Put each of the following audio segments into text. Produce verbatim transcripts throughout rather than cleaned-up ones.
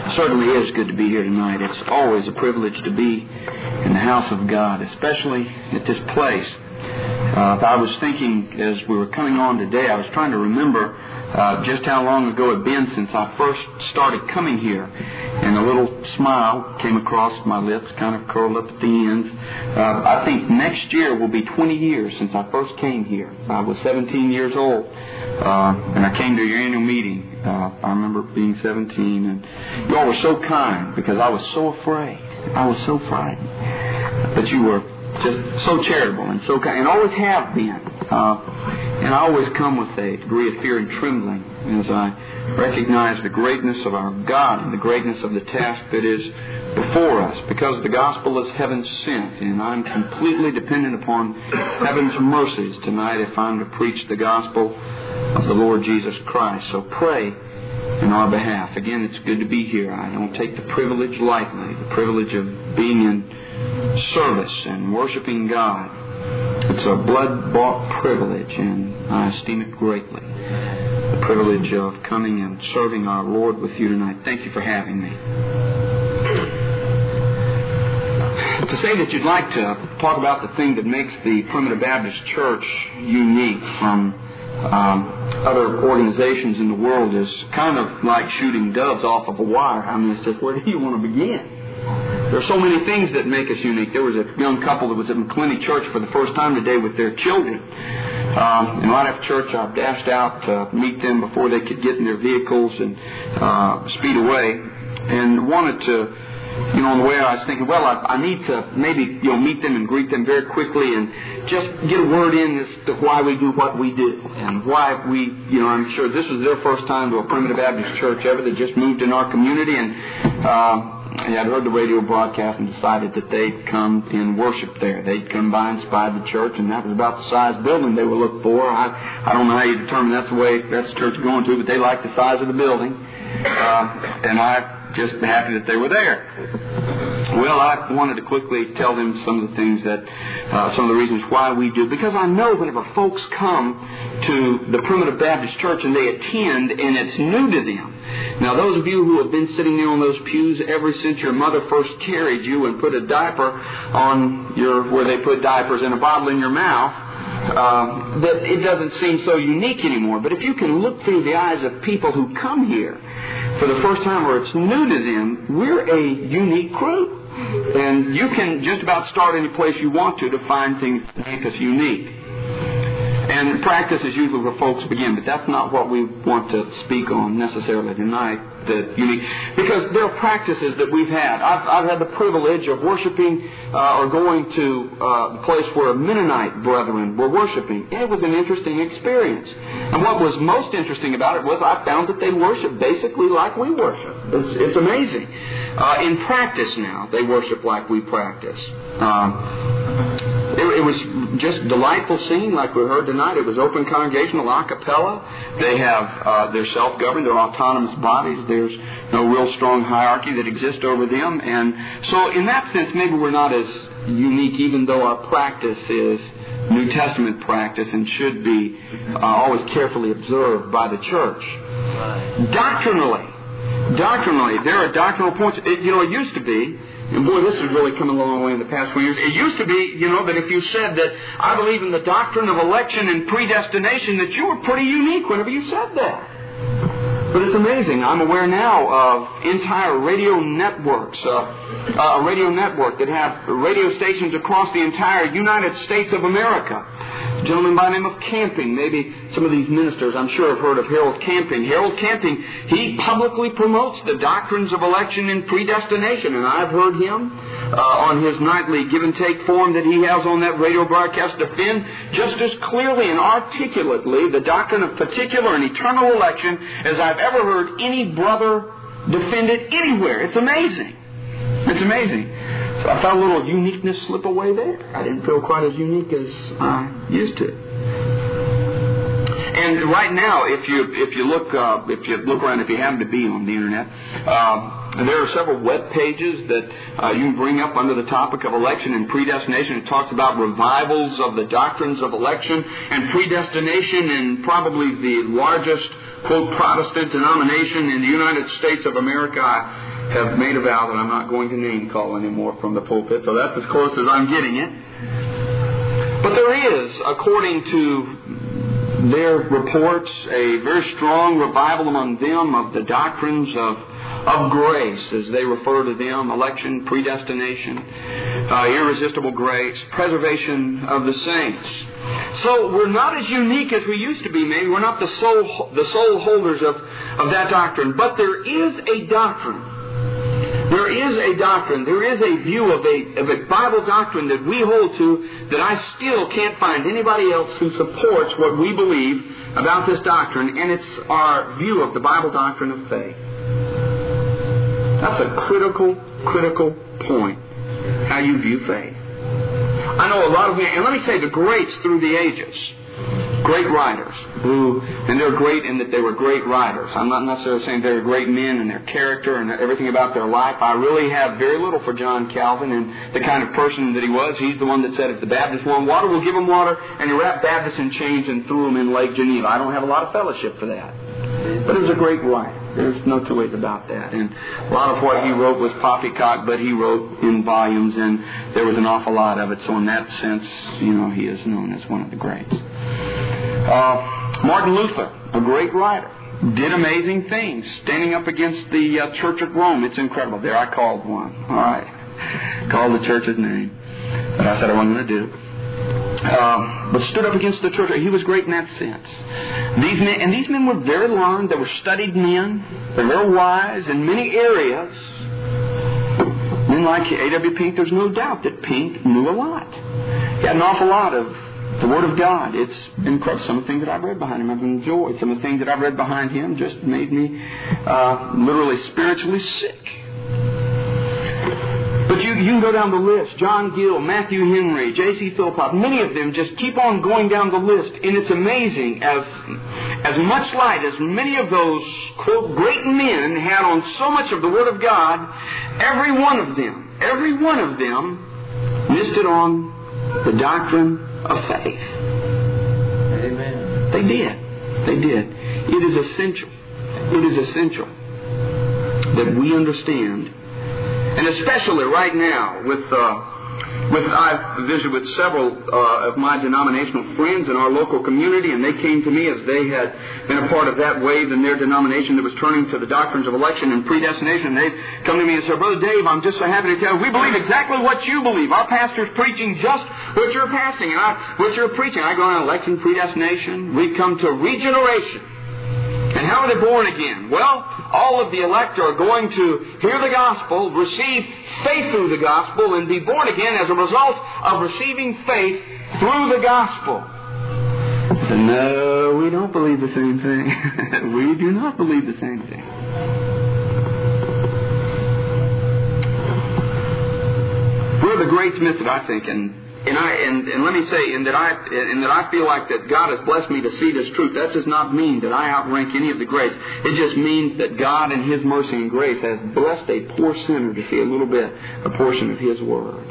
It certainly is good to be here tonight. It's always a privilege to be in the house of God, especially at this place. Uh, I was thinking as we were coming on today, I was trying to remember uh, just how long ago it had been since I first started coming here. And a little smile came across my lips, kind of curled up at the ends. Uh, I think next year will be twenty years since I first came here. I was seventeen years old, uh, and I came to your annual meeting. Uh, I remember being seventeen, and you all were so kind because I was so afraid. I was so frightened. But you were just so charitable and so kind, and always have been. Uh, and I always come with a degree of fear and trembling as I recognize the greatness of our God and the greatness of the task that is before us, because the gospel is heaven sent, and I'm completely dependent upon heaven's mercies tonight if I'm to preach the gospel of the Lord Jesus Christ. So pray in our behalf. Again, it's good to be here. I don't take the privilege lightly, the privilege of being in service and worshiping God. It's a blood-bought privilege, and I esteem it greatly. The privilege of coming and serving our Lord with you tonight. Thank you for having me. To say that you'd like to talk about the thing that makes the Primitive Baptist Church unique from um, other organizations in the world is kind of like shooting doves off of a wire. I mean, it's just, where do you want to begin? There are so many things that make us unique. There was a young couple that was at McClenny Church for the first time today with their children. Um, and right after church, I dashed out to meet them before they could get in their vehicles and uh, speed away. And wanted to, you know, on the way I was thinking, well, I, I need to maybe, you know, meet them and greet them very quickly and just get a word in as to why we do what we do and why we, you know, I'm sure this was their first time to a Primitive Baptist church ever. They just moved in our community, and uh, I had heard the radio broadcast and decided that they'd come and worship there. They'd come by and spy the church, and that was about the size building they were looking for. I, I don't know how you determine that's the way that's the church is going to, but they liked the size of the building. Uh, and I just happy that they were there. Well, I wanted to quickly tell them some of the things that, uh, some of the reasons why we do. Because I know whenever folks come to the Primitive Baptist Church and they attend and it's new to them. Now, those of you who have been sitting there on those pews ever since your mother first carried you and put a diaper on your, where they put diapers in a bottle in your mouth, uh, that it doesn't seem so unique anymore. But if you can look through the eyes of people who come here for the first time or it's new to them, we're a unique crew. And you can just about start any place you want to to find things that make us unique. And practice is usually where folks begin, but that's not what we want to speak on necessarily tonight, the unique. Because there are practices that we've had. I've, I've had the privilege of worshiping uh, or going to uh, the place where Mennonite brethren were worshiping. It was an interesting experience. And what was most interesting about it was I found that they worship basically like we worship. It's, it's amazing. Uh, in practice now, they worship like we practice. Um, It, it was just delightful singing like we heard tonight. It was open congregational a cappella. They have, uh, they're self-governed, they're autonomous bodies. There's no real strong hierarchy that exists over them. And so in that sense, maybe we're not as unique, even though our practice is New Testament practice and should be uh, always carefully observed by the church. Right. Doctrinally, doctrinally, there are doctrinal points. It, you know, it used to be, and boy, this has really come a long way in the past few years. It used to be, you know, that if you said that I believe in the doctrine of election and predestination, that you were pretty unique whenever you said that. But it's amazing. I'm aware now of entire radio networks, uh, a radio network that have radio stations across the entire United States of America. A gentleman by the name of Camping. Maybe some of these ministers, I'm sure, have heard of Harold Camping. Harold Camping, he publicly promotes the doctrines of election and predestination, and I've heard him uh, on his nightly give and take forum that he has on that radio broadcast defend just as clearly and articulately the doctrine of particular and eternal election as I've ever heard any brother defend it anywhere. It's amazing. It's amazing. So I felt a little uniqueness slip away there. I didn't feel quite as unique as I used to. And right now, if you if you look uh, if you look around, if you happen to be on the internet, um, there are several web pages that uh, you can bring up under the topic of election and predestination. It talks about revivals of the doctrines of election and predestination in probably the largest, quote, Protestant denomination in the United States of America. have made a vow that I'm not going to name call anymore from the pulpit, so that's as close as I'm getting it. But there is, according to their reports, a very strong revival among them of the doctrines of, of grace, as they refer to them: election, predestination, uh, irresistible grace, preservation of the saints. So we're not as unique as we used to be, maybe. We're not the sole, the sole holders of, of that doctrine. But there is a doctrine. There is a doctrine. There is a view of a, of a Bible doctrine that we hold to that I still can't find anybody else who supports what we believe about this doctrine. And it's our view of the Bible doctrine of faith. That's a critical, critical point. How you view faith. I know a lot of men, and let me say the greats through the ages, great writers, who, and they're great in that they were great writers. I'm not necessarily saying they're great men in their character and everything about their life. I really have very little for John Calvin and the kind of person that he was. He's the one that said, if the Baptists want water, we'll give them water, and he wrapped Baptists in chains and threw them in Lake Geneva. I don't have a lot of fellowship for that. But he was a great writer. There's no two ways about that. And a lot of what he wrote was poppycock, but he wrote in volumes, and there was an awful lot of it. So in that sense, you know, he is known as one of the greats. Uh, Martin Luther, a great writer, did amazing things, standing up against the uh, Church of Rome. It's incredible. There, I called one. All right. Called the church's name. But I said I wasn't going to do it. Um, but stood up against the church. He was great in that sense. These men, and these men were very learned. They were studied men. They were very wise in many areas. Men like A W Pink, there's no doubt that Pink knew a lot. He had an awful lot of the Word of God. It's incredible. Some of the things that I've read behind him I've enjoyed. Some of the things that I've read behind him just made me uh, literally spiritually sick. But you, you can go down the list. John Gill, Matthew Henry, J C Philpott, many of them just keep on going down the list. And it's amazing as, as much light as many of those, quote, great men had on so much of the Word of God, every one of them, every one of them missed it on the doctrine of faith. Amen. They did. They did. It is essential. It is essential that we understand. And especially right now, with uh, with I've visited with several uh, of my denominational friends in our local community, and they came to me as they had been a part of that wave in their denomination that was turning to the doctrines of election and predestination. And they've come to me and said, Brother Dave, I'm just so happy to tell you, we believe exactly what you believe. Our pastor's preaching just what you're passing, and I, what you're preaching. I go on election, predestination. We come to regeneration. And how are they born again? Well, all of the elect are going to hear the gospel, receive faith through the gospel, and be born again as a result of receiving faith through the gospel. I said, no, we don't believe the same thing. We do not believe the same thing. Where the greats miss it, I think, and And I and, and let me say, and that I and that I feel like that God has blessed me to see this truth. That does not mean that I outrank any of the greats. It just means that God, in His mercy and grace, has blessed a poor sinner to see a little bit, a portion of His Word.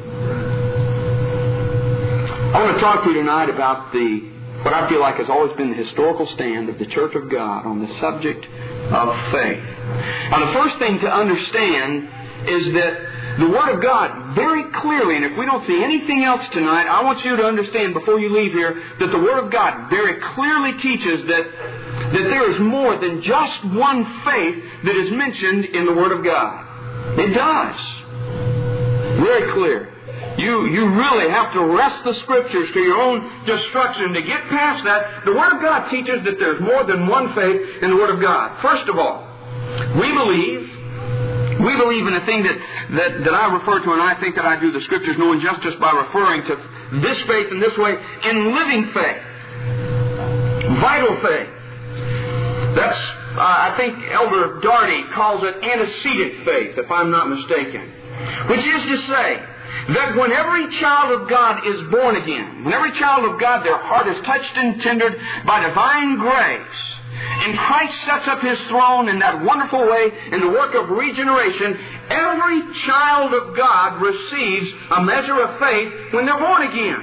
I want to talk to you tonight about the what I feel like has always been the historical stand of the Church of God on the subject of faith. Now, the first thing to understand is that the Word of God very clearly, and if we don't see anything else tonight, I want you to understand before you leave here that the Word of God very clearly teaches that, that there is more than just one faith that is mentioned in the Word of God. It does. Very clear. You, you really have to wrest the Scriptures to your own destruction to get past that. The Word of God teaches that there's more than one faith in the Word of God. First of all, we believe We believe in a thing that, that, that I refer to, and I think that I do the Scriptures no injustice by referring to this faith in this way, in living faith. Vital faith. That's, uh, I think Elder Darty calls it antecedent faith, if I'm not mistaken. Which is to say, that when every child of God is born again, when every child of God, their heart is touched and tendered by divine grace, and Christ sets up His throne in that wonderful way in the work of regeneration, every child of God receives a measure of faith when they're born again.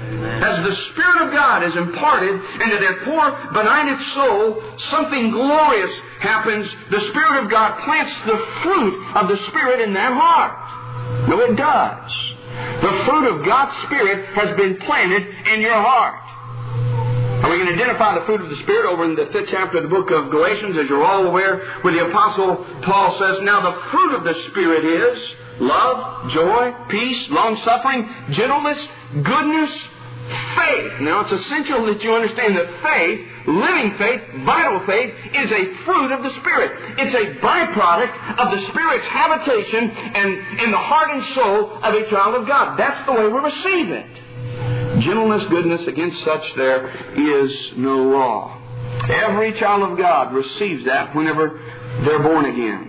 As the Spirit of God is imparted into their poor, benighted soul, something glorious happens. The Spirit of God plants the fruit of the Spirit in their heart. No, it does. The fruit of God's Spirit has been planted in your heart. And we can identify the fruit of the Spirit over in the fifth chapter of the book of Galatians, as you're all aware, where the Apostle Paul says, now the fruit of the Spirit is love, joy, peace, long-suffering, gentleness, goodness, faith. Now it's essential that you understand that faith, living faith, vital faith, is a fruit of the Spirit. It's a byproduct of the Spirit's habitation and in the heart and soul of a child of God. That's the way we receive it. Gentleness, goodness, against such there is no law. Every child of God receives that whenever they're born again.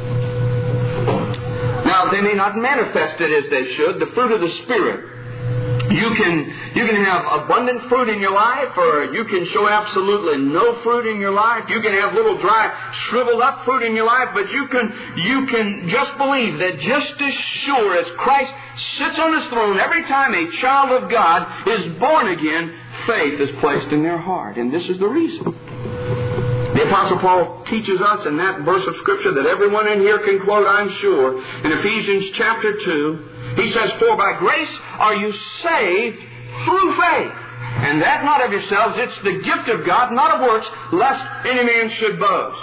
Now, they may not manifest it as they should, the fruit of the Spirit. You can you can have abundant fruit in your life, or you can show absolutely no fruit in your life. You can have little dry, shriveled up fruit in your life, but you can you can just believe that just as sure as Christ sits on His throne, every time a child of God is born again, faith is placed in their heart. And this is the reason. The Apostle Paul teaches us in that verse of Scripture that everyone in here can quote, I'm sure, in Ephesians chapter two, he says, for by grace are you saved through faith. And that not of yourselves, it's the gift of God, not of works, lest any man should boast.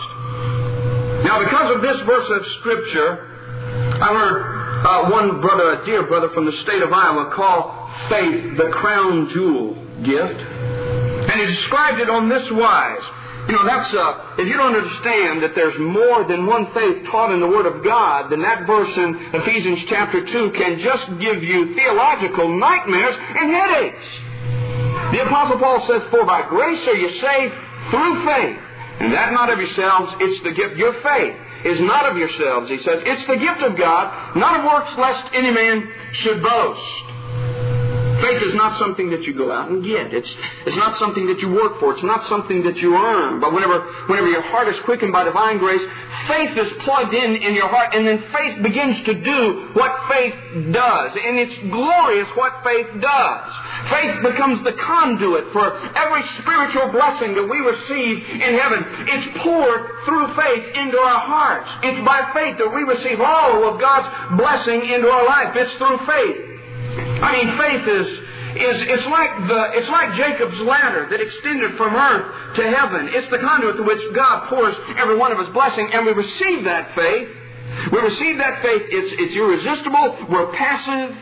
Now, because of this verse of Scripture, I heard uh, one brother, a dear brother from the state of Iowa, call faith the crown jewel gift. And he described it on this wise. You know, that's, uh, if you don't understand that there's more than one faith taught in the Word of God, then that verse in Ephesians chapter two can just give you theological nightmares and headaches. The Apostle Paul says, for by grace are you saved through faith. And that not of yourselves, it's the gift. Your faith is not of yourselves, he says. It's the gift of God, not of works, lest any man should boast. Faith is not something that you go out and get. It's, it's not something that you work for. It's not something that you earn. But whenever, whenever your heart is quickened by divine grace, faith is plugged in in your heart, and then faith begins to do what faith does. And it's glorious what faith does. Faith becomes the conduit for every spiritual blessing that we receive in heaven. It's poured through faith into our hearts. It's by faith that we receive all of God's blessing into our life. It's through faith. I mean, faith is, is it's like the it's like Jacob's ladder that extended from earth to heaven. It's the conduit through which God pours every one of His blessing, and we receive that faith. We receive that faith. It's it's irresistible. We're passive.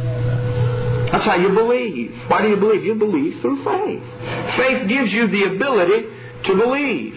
That's how you believe. Why do you believe? You believe through faith. Faith gives you the ability to believe.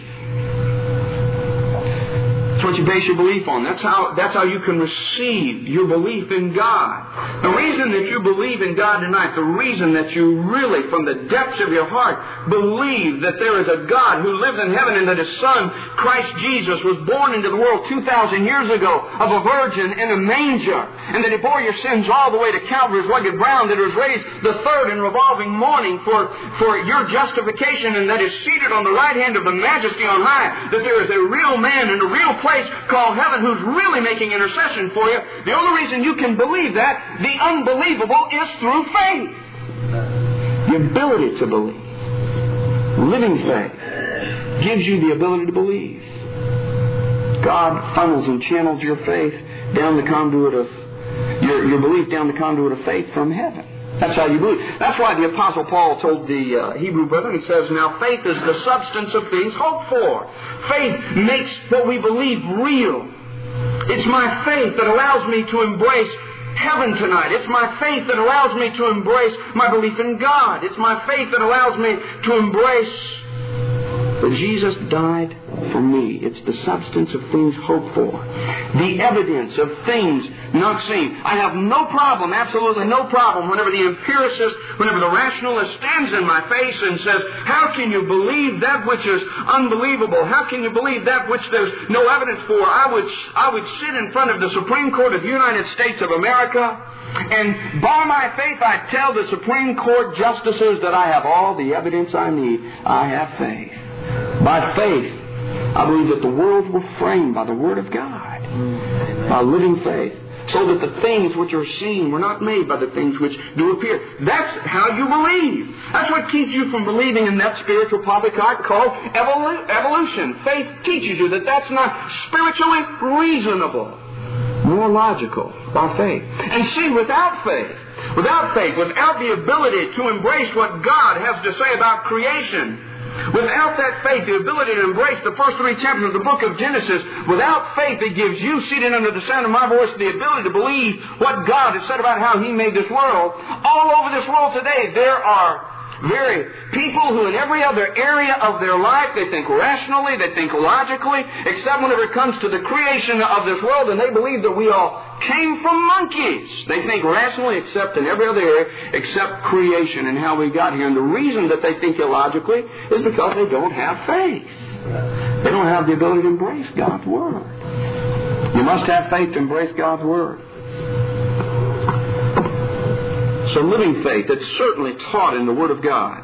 That's what you base your belief on. That's how, that's how you can receive your belief in God. The reason that you believe in God tonight, the reason that you really, from the depths of your heart, believe that there is a God who lives in heaven and that His Son, Christ Jesus, was born into the world two thousand years ago of a virgin in a manger, and that He bore your sins all the way to Calvary's rugged ground, that He was raised the third and revolving morning for, for your justification, and that is seated on the right hand of the Majesty on high, that there is a real man and a real place called heaven who's really making intercession for you. The only reason you can believe that, the unbelievable, is through faith. The ability to believe. Living faith gives you the ability to believe. God funnels and channels your faith down the conduit of your, your belief down the conduit of faith from heaven. That's how you believe. That's why the Apostle Paul told the uh, Hebrew brethren, he says, now faith is the substance of things hoped for. Faith makes what we believe real. It's my faith that allows me to embrace heaven tonight. It's my faith that allows me to embrace my belief in God. It's my faith that allows me to embrace that Jesus died for me. It's the substance of things hoped for. The evidence of things not seen. I have no problem, absolutely no problem, whenever the empiricist, whenever the rationalist stands in my face and says, how can you believe that which is unbelievable? How can you believe that which there's no evidence for? I would, I would sit in front of the Supreme Court of the United States of America, and by my faith I tell the Supreme Court justices that I have all the evidence I need. I have faith. By faith, I believe that the world was framed by the Word of God. By living faith. so that the things which are seen were not made by the things which do appear. That's how you believe. That's what keeps you from believing in that spiritual poppycock called evolu- evolution. Faith teaches you that that's not spiritually reasonable, more logical by faith. And see, without faith, without faith, without the ability to embrace what God has to say about creation, without that faith, the ability to embrace the first three chapters of the book of Genesis, without faith, it gives you, seated under the sound of my voice, the ability to believe what God has said about how He made this world. All over this world today, there are very people who in every other area of their life, they think rationally, they think logically, except whenever it comes to the creation of this world, and they believe that we all came from monkeys. They think rationally except in every other area except creation and how we got here. And the reason that they think illogically is because they don't have faith. They don't have the ability to embrace God's Word. You must have faith to embrace God's Word. So living faith, it's certainly taught in the Word of God.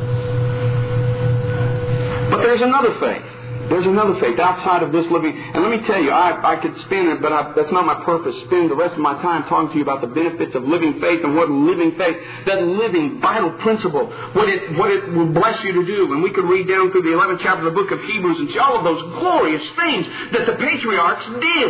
But there's another faith. There's another faith outside of this living. And let me tell you, I, I could spend it, but I, that's not my purpose. Spend the rest of my time talking to you about the benefits of living faith and what living faith, that living vital principle, what it, what it will bless you to do. And we could read down through the eleventh chapter of the book of Hebrews and see all of those glorious things that the patriarchs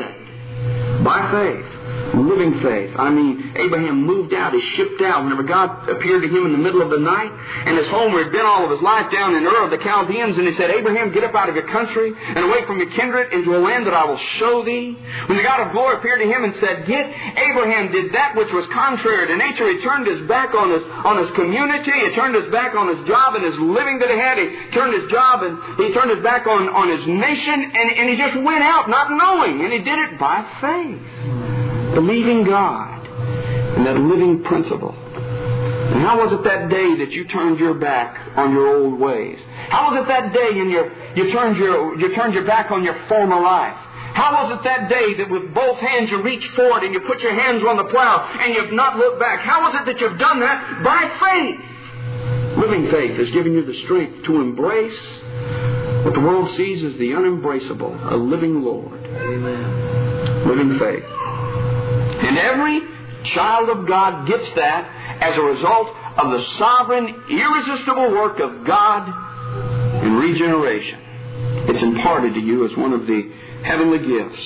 did by faith. Living faith. I mean, Abraham moved out, he shipped out whenever God appeared to him in the middle of the night, and his home where he'd been all of his life down in Ur of the Chaldeans, and he said, Abraham, get up out of your country and away from your kindred into a land that I will show thee. When the God of glory appeared to him and said, get, Abraham did that which was contrary to nature. He turned his back on his, on his community, he turned his back on his job and his living that he had, he turned his job and he turned his back on, on his nation, and, and he just went out not knowing, and he did it by faith. Believing God and that living principle. And how was it that day that you turned your back on your old ways? How was it that day and you, you, turned your, you turned your back on your former life? How was it that day that with both hands you reached forward and you put your hands on the plow and you've not looked back? How was it that you've done that? By faith. Living faith has given you the strength to embrace what the world sees as the unembraceable, a living Lord. Amen. Living faith. And every child of God gets that as a result of the sovereign, irresistible work of God in regeneration. It's imparted to you as one of the heavenly gifts.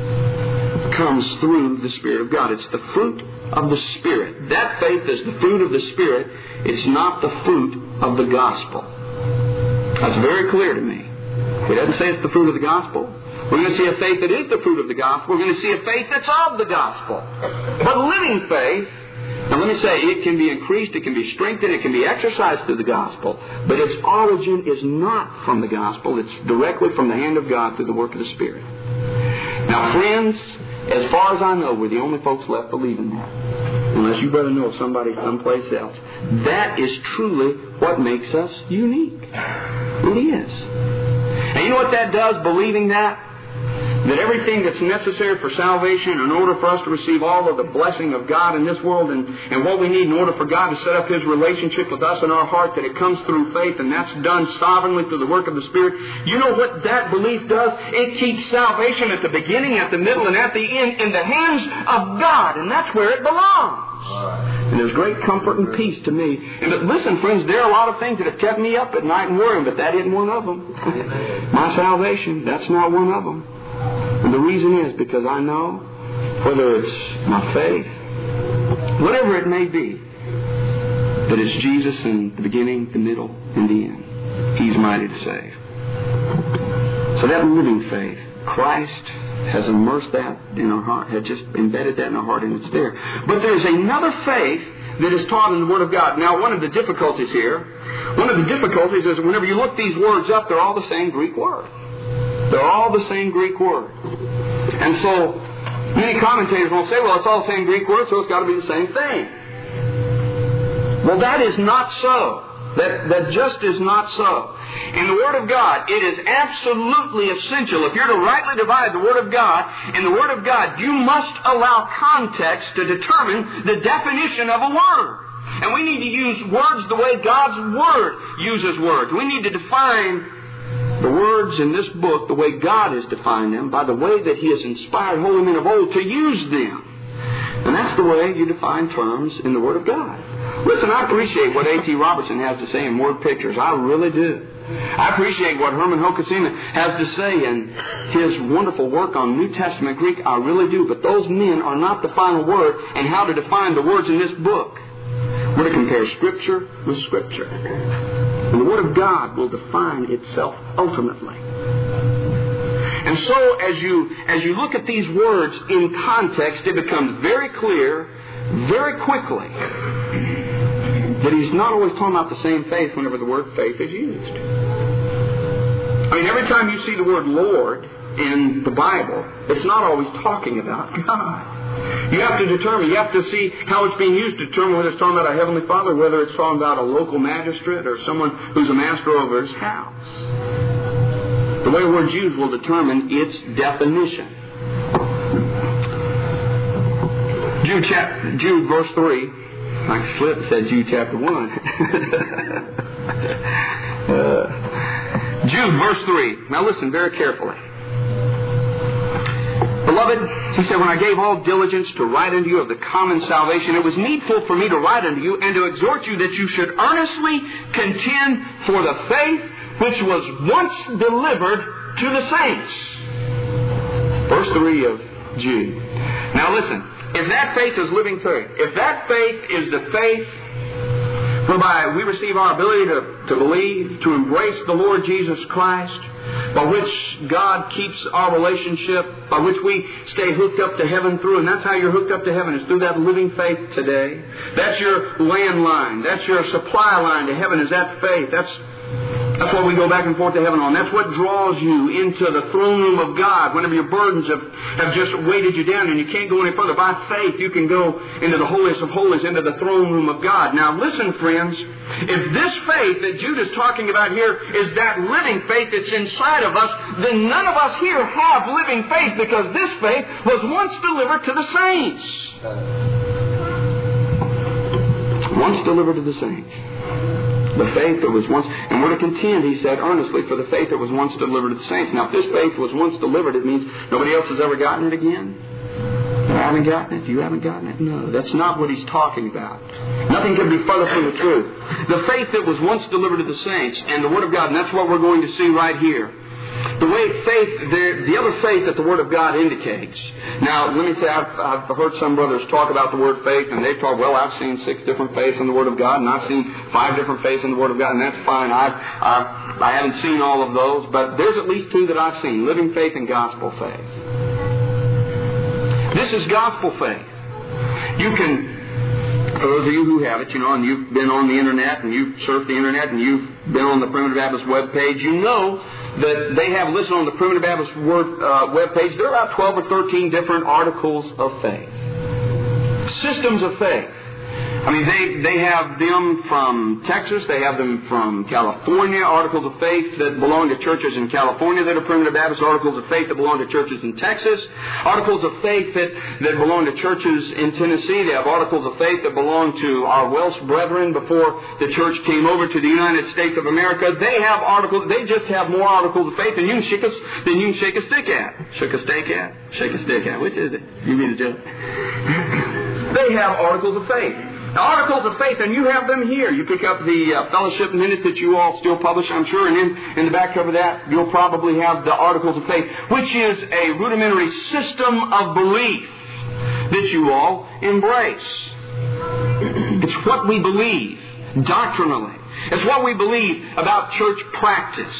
It comes through the Spirit of God. It's the fruit of the Spirit. That faith is the fruit of the Spirit. It's not the fruit of the gospel. That's very clear to me. It doesn't say it's the fruit of the gospel. We're going to see a faith that is the fruit of the gospel. We're going to see a faith that's of the gospel. But living faith, and let me say, it can be increased, it can be strengthened, it can be exercised through the gospel. But its origin is not from the gospel. It's directly from the hand of God through the work of the Spirit. Now, friends, as far as I know, we're the only folks left believing that. Unless you better know somebody someplace else. That is truly what makes us unique. It is. And you know what that does, believing that? That everything that's necessary for salvation, in order for us to receive all of the blessing of God in this world, and, and what we need in order for God to set up His relationship with us in our heart, that it comes through faith, and that's done sovereignly through the work of the Spirit. You know what that belief does? It keeps salvation at the beginning, at the middle, and at the end in the hands of God, and that's where it belongs. And there's great comfort and peace to me. And but listen, friends, there are a lot of things that have kept me up at night and worrying, but that isn't one of them. My salvation, that's not one of them. And the reason is because I know, whether it's my faith, whatever it may be, that it's Jesus in the beginning, the middle, and the end. He's mighty to save. So that living faith, Christ has immersed that in our heart, had just embedded that in our heart, and it's there. But there's another faith that is taught in the Word of God. Now, one of the difficulties here, one of the difficulties is whenever you look these words up, they're all the same Greek word. They're all the same Greek word. And so, many commentators will say, well, it's all the same Greek word, so it's got to be the same thing. Well, that is not so. That, that just is not so. In the Word of God, it is absolutely essential. If you're to rightly divide the Word of God, in the Word of God, you must allow context to determine the definition of a word. And we need to use words the way God's Word uses words. We need to define the words in this book the way God has defined them, by the way that He has inspired holy men of old to use them. And that's the way you define terms in the Word of God. Listen, I appreciate what A T Robertson has to say in word pictures. I really do. I appreciate what Herman Hokusima has to say in his wonderful work on New Testament Greek. I really do. But those men are not the final word in how to define the words in this book. We're to compare Scripture with Scripture. And the Word of God will define itself ultimately. And so as you, as you look at these words in context, it becomes very clear, very quickly, that he's not always talking about the same faith whenever the word faith is used. I mean, every time you see the word Lord in the Bible, it's not always talking about God. You have to determine, you have to see how it's being used to determine whether it's talking about a Heavenly Father, whether it's talking about a local magistrate or someone who's a master over his house. The way the word's used will determine its definition. Jude, chapter, Jude verse three. I slipped, said Jude chapter one. uh, Jude verse three. Now listen very carefully. Beloved, he said, when I gave all diligence to write unto you of the common salvation, it was needful for me to write unto you and to exhort you that you should earnestly contend for the faith which was once delivered to the saints. Verse three of Jude. Now listen, if that faith is living faith, if that faith is the faith whereby we receive our ability to, to believe, to embrace the Lord Jesus Christ, by which God keeps our relationship, by which we stay hooked up to heaven through, and that's how you're hooked up to heaven, is through that living faith today. That's your landline. That's your supply line to heaven, is that faith. That's That's what we go back and forth to heaven on. That's what draws you into the throne room of God whenever your burdens have, have just weighted you down and you can't go any further. By faith, you can go into the holiest of holies, into the throne room of God. Now listen, friends, if this faith that Jude is talking about here is that living faith that's inside of us, then none of us here have living faith, because this faith was once delivered to the saints. Once delivered to the saints. The faith that was once, and we're to contend, he said, earnestly for the faith that was once delivered to the saints. Now, if this faith was once delivered, it means nobody else has ever gotten it again. I haven't gotten it. You haven't gotten it. No, that's not what he's talking about. Nothing can be further from the truth. The faith that was once delivered to the saints and the Word of God, and that's what we're going to see right here. The way faith, the, the other faith that the Word of God indicates. Now, let me say, I've, I've heard some brothers talk about the word faith, and they've talked, well, I've seen six different faiths in the Word of God, and I've seen five different faiths in the Word of God, and that's fine. I've, I've, I haven't seen all of those, but there's at least two that I've seen, living faith and gospel faith. This is gospel faith. You can... For those of you who have it, you know, and you've been on the Internet, and you've surfed the Internet, and you've been on the Primitive Baptist webpage, you know that they have listed on the Primitive Baptist word, uh, webpage, there are about twelve or thirteen different articles of faith. Systems of faith. I mean, they, they have them from Texas, they have them from California, articles of faith that belong to churches in California that are Primitive Baptist, articles of faith that belong to churches in Texas, articles of faith that, that belong to churches in Tennessee. They have articles of faith that belong to our Welsh brethren before the church came over to the United States of America. They have articles, they just have more articles of faith than you can shake a, than you can shake a stick at. Shake a stick at? Shake a stick at. Which is it? You mean to do it? They have articles of faith. The articles of faith, and you have them here. You pick up the uh, Fellowship Minute that you all still publish, I'm sure, and in, in the back cover of that, you'll probably have the Articles of Faith, which is a rudimentary system of belief that you all embrace. It's what we believe doctrinally. It's what we believe about church practice.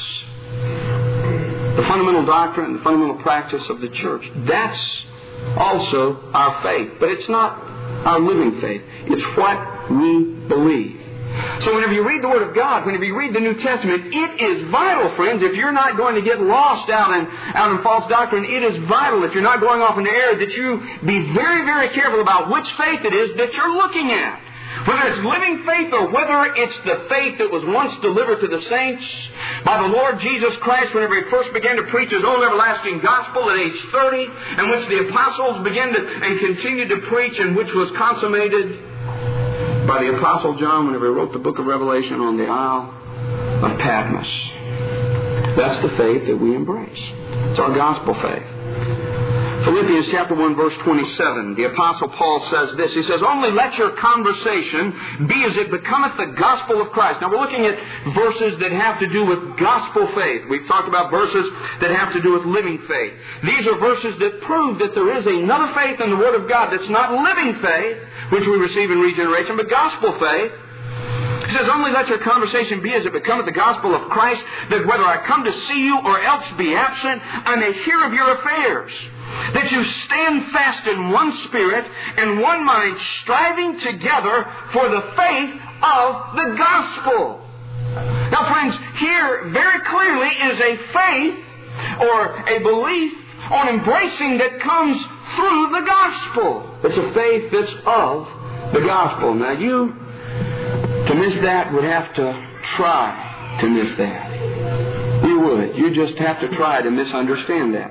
The fundamental doctrine, the fundamental practice of the church. That's also our faith. But it's not our living faith. It's what we believe. So whenever you read the Word of God, whenever you read the New Testament, it is vital, friends, if you're not going to get lost out in, out in false doctrine, it is vital, if you're not going off into error, that you be very, very careful about which faith it is that you're looking at. Whether it's living faith or whether it's the faith that was once delivered to the saints by the Lord Jesus Christ whenever He first began to preach His own everlasting gospel at age thirty, and which the apostles began to and continued to preach, and which was consummated by the Apostle John whenever he wrote the book of Revelation on the Isle of Patmos. That's the faith that we embrace. It's our gospel faith. Philippians chapter one, verse twenty-seven, the Apostle Paul says this. He says, only let your conversation be as it becometh the gospel of Christ. Now we're looking at verses that have to do with gospel faith. We've talked about verses that have to do with living faith. These are verses that prove that there is another faith in the Word of God that's not living faith, which we receive in regeneration, but gospel faith. He says, only let your conversation be as it becometh the gospel of Christ, that whether I come to see you or else be absent, I may hear of your affairs. That you stand fast in one spirit and one mind, striving together for the faith of the gospel. Now, friends, here very clearly is a faith or a belief on embracing that comes through the gospel. It's a faith that's of the gospel. Now, you, to miss that, would have to try to miss that. You would. You just have to try to misunderstand that.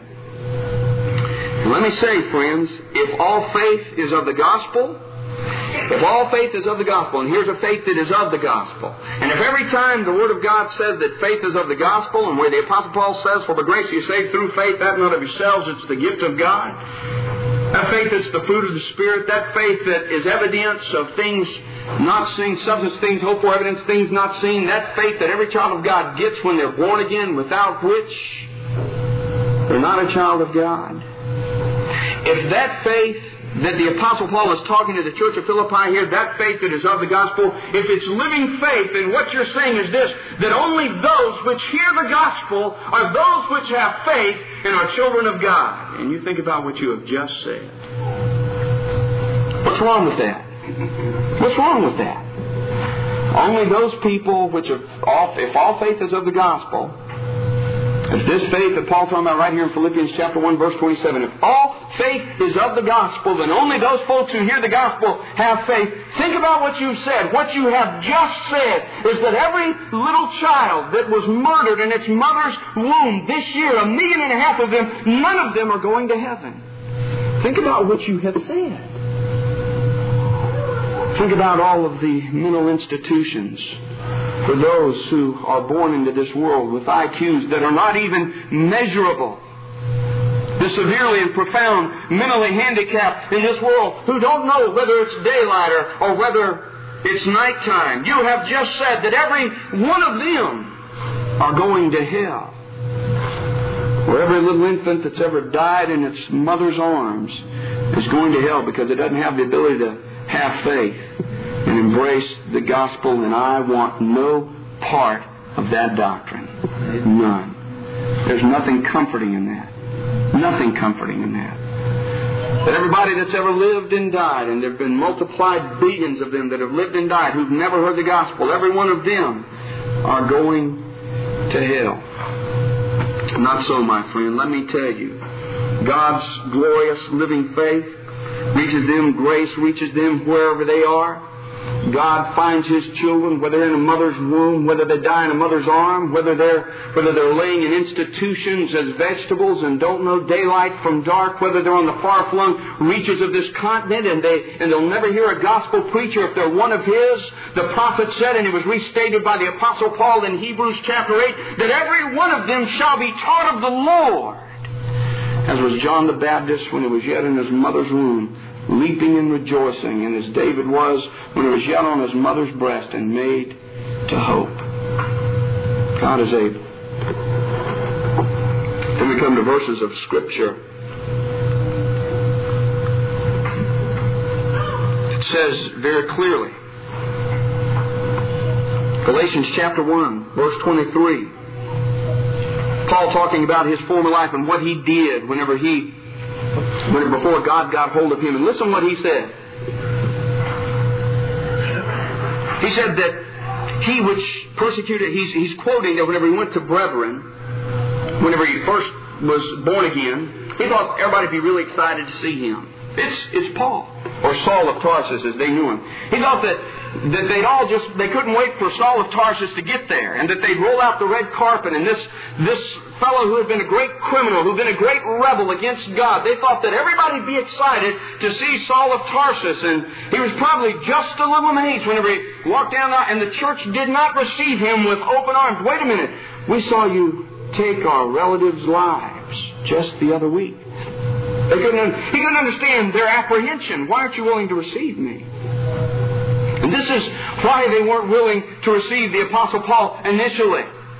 Let me say, friends, if all faith is of the gospel, if all faith is of the gospel, and here's a faith that is of the gospel, and if every time the Word of God says that faith is of the gospel, and where the Apostle Paul says, for the grace you saved through faith, that not of yourselves, it's the gift of God, that faith is the fruit of the Spirit, that faith that is evidence of things not seen, substance things hoped for, evidence things not seen, that faith that every child of God gets when they're born again, without which they're not a child of God. If that faith that the Apostle Paul is talking to the church of Philippi here, that faith that is of the gospel, if it's living faith, then what you're saying is this, that only those which hear the gospel are those which have faith and are children of God. And you think about what you have just said. What's wrong with that? What's wrong with that? Only those people which have, if all faith is of the gospel, if this faith that Paul's talking about right here in Philippians chapter one, verse twenty-seven, if all faith is of the gospel, then only those folks who hear the gospel have faith. Think about what you've said. What you have just said is that every little child that was murdered in its mother's womb this year, a million and a half of them, none of them are going to heaven. Think about what you have said. Think about all of the mental institutions for those who are born into this world with I Qs that are not even measurable. The severely and profound mentally handicapped in this world who don't know whether it's daylight or, or whether it's nighttime. You have just said that every one of them are going to hell. Or every little infant that's ever died in its mother's arms is going to hell because it doesn't have the ability to have faith and embrace the gospel, and I want no part of that doctrine. None. There's nothing comforting in that. Nothing comforting in that. That everybody that's ever lived and died, and there have been multiplied billions of them that have lived and died who've never heard the gospel, every one of them are going to hell. Not so, my friend. Let me tell you, God's glorious living faith reaches them, grace reaches them wherever they are. God finds His children, whether in a mother's womb, whether they die in a mother's arm, whether they're whether they're laying in institutions as vegetables and don't know daylight from dark, whether they're on the far-flung reaches of this continent and they and they'll never hear a gospel preacher if they're one of His. The prophet said, and it was restated by the Apostle Paul in Hebrews chapter eight, that every one of them shall be taught of the Lord. As was John the Baptist when he was yet in his mother's womb, leaping and rejoicing, and as David was when he was yet on his mother's breast and made to hope. God is able. Then we come to verses of Scripture. It says very clearly, Galatians chapter one, verse twenty-three, Paul talking about his former life and what he did whenever he When, before God got hold of him. And listen what he said. He said that he which persecuted, he's, he's quoting that whenever he went to brethren, whenever he first was born again, he thought everybody would be really excited to see him. It's, it's Paul, or Saul of Tarsus as they knew him. He thought that, that they'd all just, they couldn't wait for Saul of Tarsus to get there, and that they'd roll out the red carpet, and this, this fellow who had been a great criminal, who had been a great rebel against God, they thought that everybody would be excited to see Saul of Tarsus, and he was probably just a little amazed whenever he walked down there, and the church did not receive him with open arms. Wait a minute, we saw you take our relatives' lives just the other week. They couldn't, he couldn't understand their apprehension. Why aren't you willing to receive me? And this is why they weren't willing to receive the Apostle Paul initially.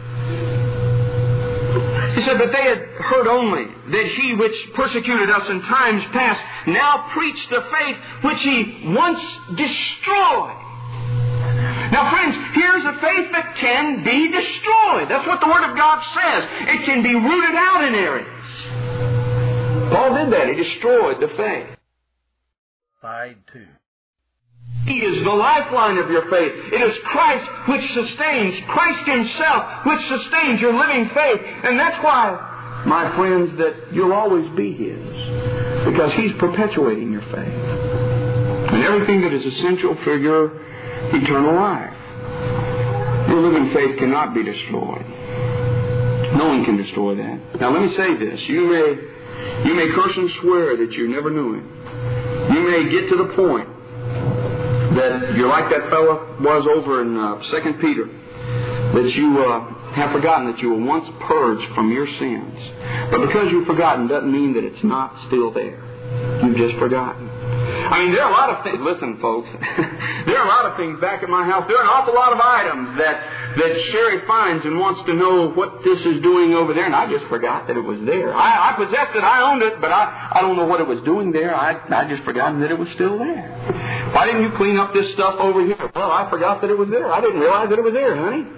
He said, but they had heard only that he which persecuted us in times past now preached the faith which he once destroyed. Now, friends, here's a faith that can be destroyed. That's what the Word of God says. It can be rooted out in areas. Paul did that. He destroyed the faith. Side two. He is the lifeline of your faith. It is Christ which sustains, Christ Himself which sustains your living faith. And that's why, my friends, that you'll always be His. Because He's perpetuating your faith. And everything that is essential for your eternal life. Your living faith cannot be destroyed. No one can destroy that. Now let me say this. You may, you may curse and swear that you never knew Him. You may get to the point that you're like that fellow was over in uh, Second Peter, that you uh, have forgotten that you were once purged from your sins. But because you've forgotten doesn't mean that it's not still there. You've just forgotten. I mean, there are a lot of things. Listen, folks, there are a lot of things back at my house. There are an awful lot of items that, that Sherry finds and wants to know what this is doing over there, and I just forgot that it was there. I, I possessed it, I owned it, but I, I don't know what it was doing there. I, I just forgotten that it was still there. Why didn't you clean up this stuff over here? Well, I forgot that it was there. I didn't realize that it was there, honey.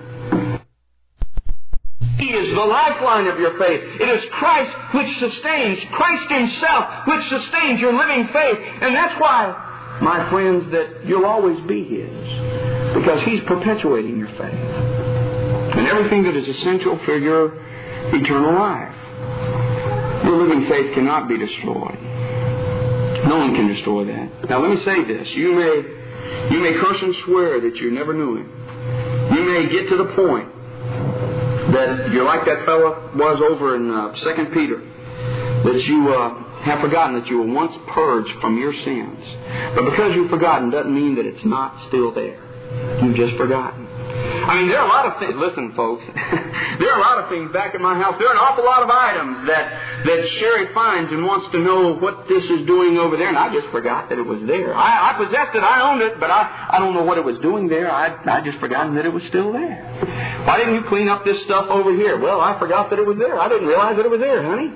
He is the lifeline of your faith. It is Christ which sustains, Christ Himself which sustains your living faith. And that's why, my friends, that you'll always be His. Because He's perpetuating your faith. And everything that is essential for your eternal life. Your living faith cannot be destroyed. No one can destroy that. Now let me say this. You may, you may curse and swear that you never knew Him. You may get to the point that you're like that fellow was over in uh, Second Peter, that you uh, have forgotten that you were once purged from your sins. But because you've forgotten doesn't mean that it's not still there. You've just forgotten. I mean, there are a lot of things. Listen, folks, there are a lot of things back at my house. There are an awful lot of items that, that Sherry finds and wants to know what this is doing over there, and I just forgot that it was there. I, I possessed it, I owned it, but I, I don't know what it was doing there. I, I just forgotten that it was still there. Why didn't you clean up this stuff over here? Well, I forgot that it was there. I didn't realize that it was there, honey.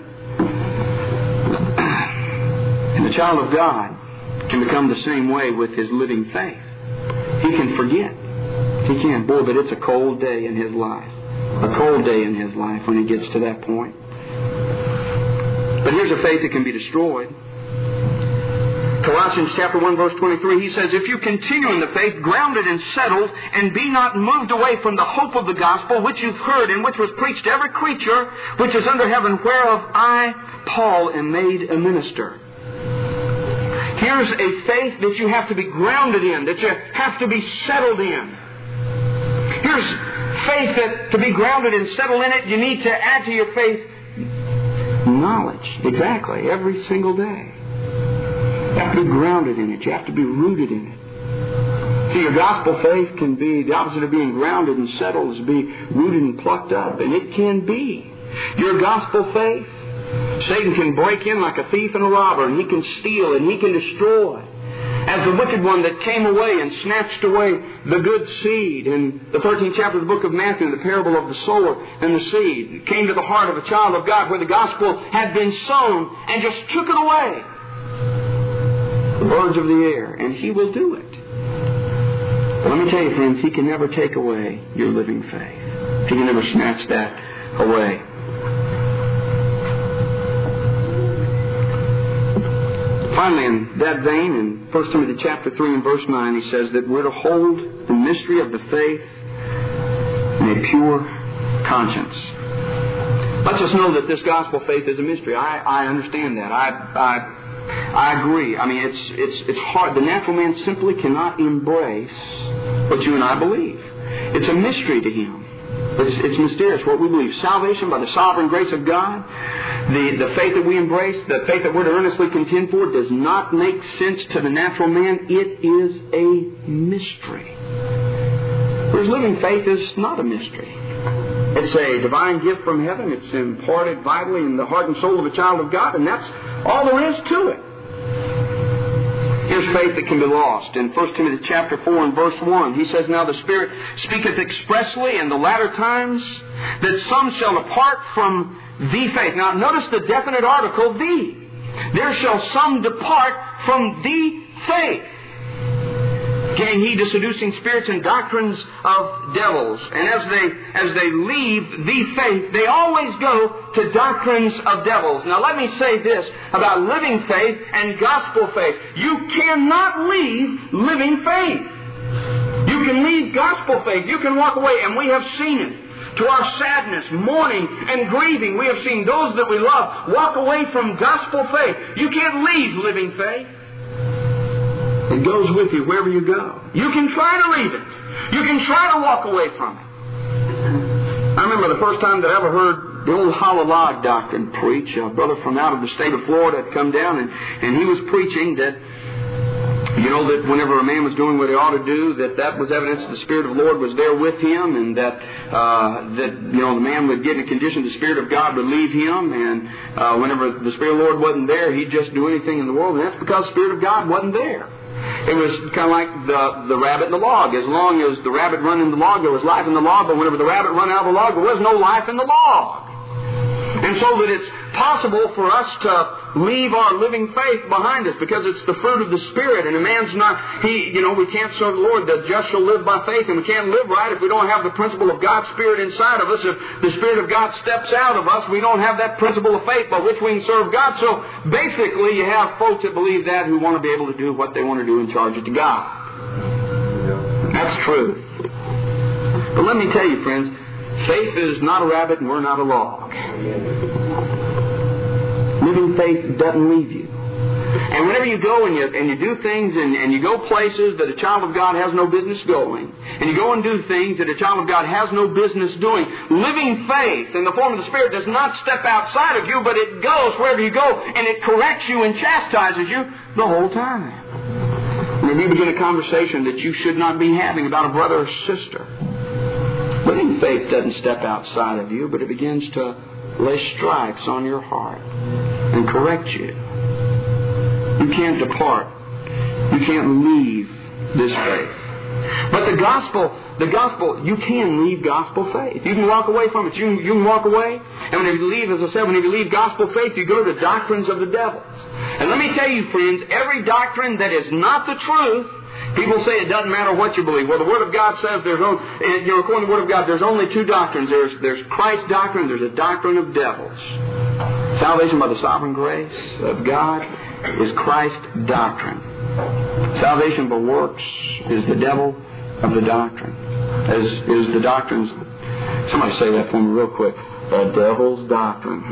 And the child of God can become the same way with his living faith. He can forget. He can. Boy, but it's a cold day in his life. A cold day in his life when he gets to that point. But here's a faith that can be destroyed. Colossians chapter one verse twenty-three, he says, if you continue in the faith, grounded and settled, and be not moved away from the hope of the gospel, which you've heard and which was preached to every creature which is under heaven, whereof I, Paul, am made a minister. Here's a faith that you have to be grounded in, that you have to be settled in. Here's faith that to be grounded and settled in it, you need to add to your faith knowledge. Exactly. Every single day. You have to be grounded in it. You have to be rooted in it. See, your gospel faith can be, the opposite of being grounded and settled is be rooted and plucked up. And it can be. Your gospel faith, Satan can break in like a thief and a robber, and he can steal and he can destroy. As the wicked one that came away and snatched away the good seed in the thirteenth chapter of the book of Matthew, the parable of the sower and the seed. It came to the heart of a child of God where the gospel had been sown and just took it away. The birds of the air, and he will do it. But let me tell you, friends, he can never take away your living faith. He can never snatch that away. Finally, in that vein, in First Timothy chapter three and verse nine, he says that we're to hold the mystery of the faith in a pure conscience. Lets us know that this gospel faith is a mystery. I, I understand that. I, I, I agree. I mean, it's, it's, it's hard. The natural man simply cannot embrace what you and I believe. It's a mystery to him. It's, it's mysterious what we believe. Salvation by the sovereign grace of God. The, the faith that we embrace, the faith that we're to earnestly contend for, does not make sense to the natural man. It is a mystery. Whereas living faith is not a mystery. It's a divine gift from heaven. It's imparted vitally in the heart and soul of a child of God, and that's all there is to it. Here's faith that can be lost. In First Timothy chapter four and verse one, he says, Now the Spirit speaketh expressly in the latter times that some shall depart from the faith. Now notice the definite article, the. There shall some depart from the faith, getting heed to seducing spirits and doctrines of devils. And as they as they leave the faith, they always go to doctrines of devils. Now let me say this about living faith and gospel faith. You cannot leave living faith. You can leave gospel faith. You can walk away, and we have seen it. To our sadness, mourning, and grieving, we have seen those that we love walk away from gospel faith. You can't leave living faith. It goes with you wherever you go. You can try to leave it. You can try to walk away from it. I remember the first time that I ever heard the old hollow log doctrine preach. A brother from out of the state of Florida had come down, and, and he was preaching that, you know, that whenever a man was doing what he ought to do, that that was evidence that the Spirit of the Lord was there with him, and that, uh, that you know, the man would get in a condition the Spirit of God would leave him, and uh, whenever the Spirit of the Lord wasn't there, he'd just do anything in the world, and that's because the Spirit of God wasn't there. It was kind of like the, the rabbit in the log. As long as the rabbit run in the log, there was life in the log, but whenever the rabbit run out of the log, there was no life in the log. And so that it's possible for us to leave our living faith behind us because it's the fruit of the Spirit. And a man's not, he, you know, we can't serve the Lord. The just shall live by faith. And we can't live right if we don't have the principle of God's Spirit inside of us. If the Spirit of God steps out of us, we don't have that principle of faith by which we can serve God. So basically, you have folks that believe that who want to be able to do what they want to do and charge it to God. That's true. But let me tell you, friends, faith is not a rabbit and we're not a log. Living faith doesn't leave you. And whenever you go and you, and you do things and, and you go places that a child of God has no business going, and you go and do things that a child of God has no business doing, living faith in the form of the Spirit does not step outside of you, but it goes wherever you go, and it corrects you and chastises you the whole time. When you begin a conversation that you should not be having about a brother or sister, living faith doesn't step outside of you, but it begins to lay stripes on your heart and correct you. You can't depart. You can't leave this faith. But the gospel, the gospel, you can leave gospel faith. You can walk away from it. You can, you can walk away. And when you leave, as I said, when you leave gospel faith, you go to doctrines of the devil. And let me tell you, friends, every doctrine that is not the truth, people say it doesn't matter what you believe. Well, the Word of God says there's only, you know, according to the Word of God, there's only two doctrines. There's, there's Christ's doctrine, there's a doctrine of devils. Salvation by the sovereign grace of God is Christ's doctrine. Salvation by works is the devil of the doctrine. As is the doctrines. Somebody say that for me real quick. The devil's doctrine.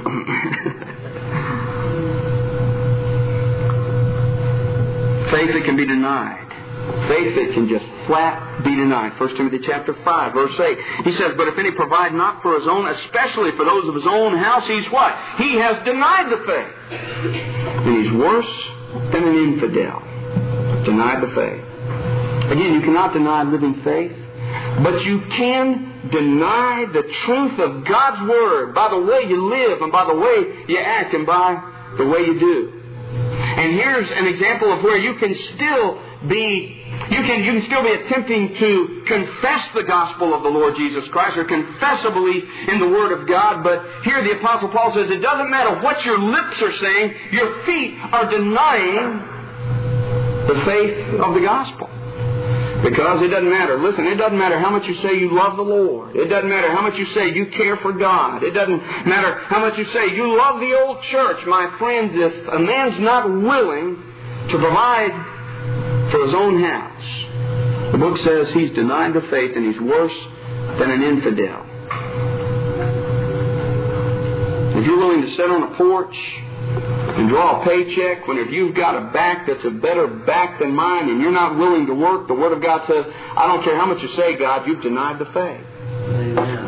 Faith that can be denied. Faith that can just flat be denied. First Timothy chapter five, verse eight. He says, But if any provide not for his own, especially for those of his own house, he's what? He has denied the faith. And he's worse than an infidel. Denied the faith. Again, you cannot deny living faith, but you can deny the truth of God's Word by the way you live and by the way you act and by the way you do. And here's an example of where you can still be You can, you can still be attempting to confess the gospel of the Lord Jesus Christ or confess a belief in the Word of God. But here the Apostle Paul says it doesn't matter what your lips are saying, your feet are denying the faith of the gospel. Because it doesn't matter. Listen, it doesn't matter how much you say you love the Lord. It doesn't matter how much you say you care for God. It doesn't matter how much you say you love the old church. My friends, if a man's not willing to provide for his own house, the book says he's denied the faith and he's worse than an infidel. If you're willing to sit on a porch and draw a paycheck whenever you've got a back that's a better back than mine and you're not willing to work, the Word of God says, I don't care how much you say, God, you've denied the faith. Amen.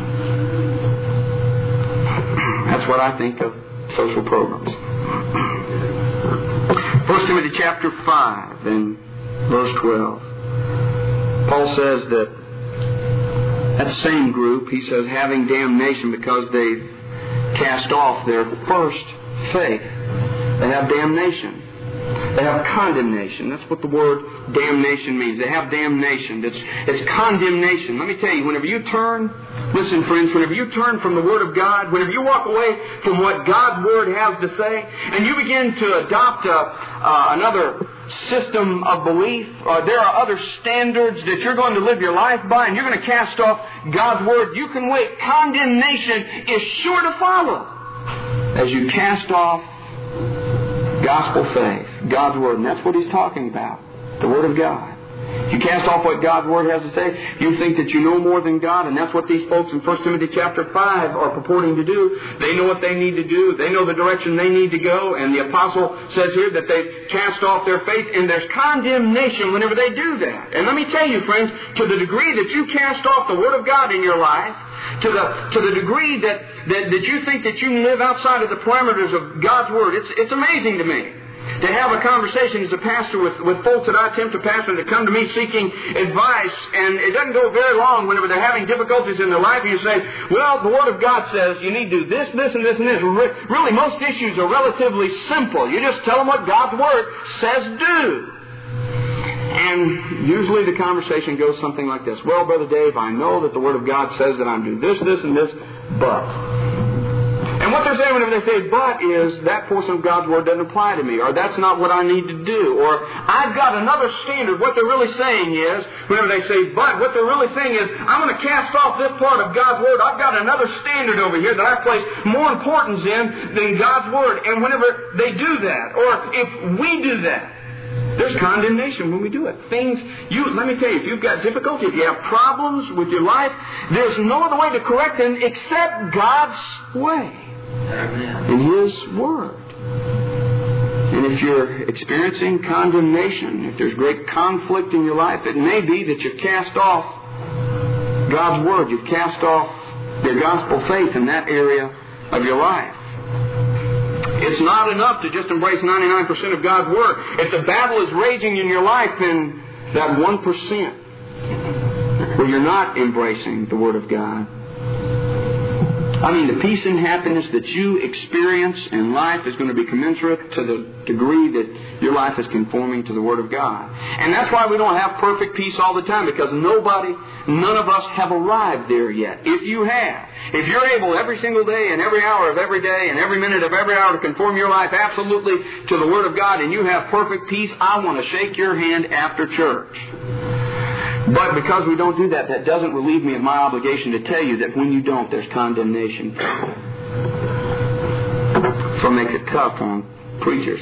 That's what I think of social programs. First Timothy chapter five and verse twelve. Paul says that that same group, he says, having damnation because they've cast off their first faith. They have damnation. They have condemnation. That's what the word damnation means. They have damnation. It's, it's condemnation. Let me tell you, whenever you turn, listen friends, whenever you turn from the Word of God, whenever you walk away from what God's Word has to say, and you begin to adopt a, uh, another system of belief, or there are other standards that you're going to live your life by, and you're going to cast off God's Word, you can wait. Condemnation is sure to follow as you cast off gospel faith, God's Word. And that's what he's talking about, the Word of God. You cast off what God's Word has to say, you think that you know more than God, and that's what these folks in First Timothy chapter five are purporting to do. They know what they need to do. They know the direction they need to go, and the apostle says here that they cast off their faith, and there's condemnation whenever they do that. And let me tell you, friends, to the degree that you cast off the Word of God in your life, to the to the degree that, that, that you think that you can live outside of the parameters of God's Word, it's it's amazing to me to have a conversation as a pastor with, with folks that I attempt to pastor that come to me seeking advice, and it doesn't go very long whenever they're having difficulties in their life, and you say, well, the Word of God says you need to do this, this, and this, and this. Really, most issues are relatively simple. You just tell them what God's Word says do. And usually the conversation goes something like this. Well, Brother Dave, I know that the Word of God says that I'm to do this, this, and this, but... And what they're saying whenever they say but is that portion of God's Word doesn't apply to me, or that's not what I need to do, or I've got another standard. What they're really saying is, whenever they say but, what they're really saying is, I'm going to cast off this part of God's Word. I've got another standard over here that I place more importance in than God's Word. And whenever they do that, or if we do that, there's condemnation when we do it. Things, you, let me tell you, if you've got difficulty, if you have problems with your life, there's no other way to correct them except God's way. In His Word. And if you're experiencing condemnation, if there's great conflict in your life, it may be that you've cast off God's Word. You've cast off your gospel faith in that area of your life. It's not enough to just embrace ninety-nine percent of God's Word. If the battle is raging in your life, then that one percent where you're not embracing the Word of God, I mean, the peace and happiness that you experience in life is going to be commensurate to the degree that your life is conforming to the Word of God. And that's why we don't have perfect peace all the time, because nobody, none of us have arrived there yet. If you have, if you're able every single day and every hour of every day and every minute of every hour to conform your life absolutely to the Word of God, and you have perfect peace, I want to shake your hand after church. But because we don't do that, that doesn't relieve me of my obligation to tell you that when you don't, there's condemnation. So it makes it tough on preachers.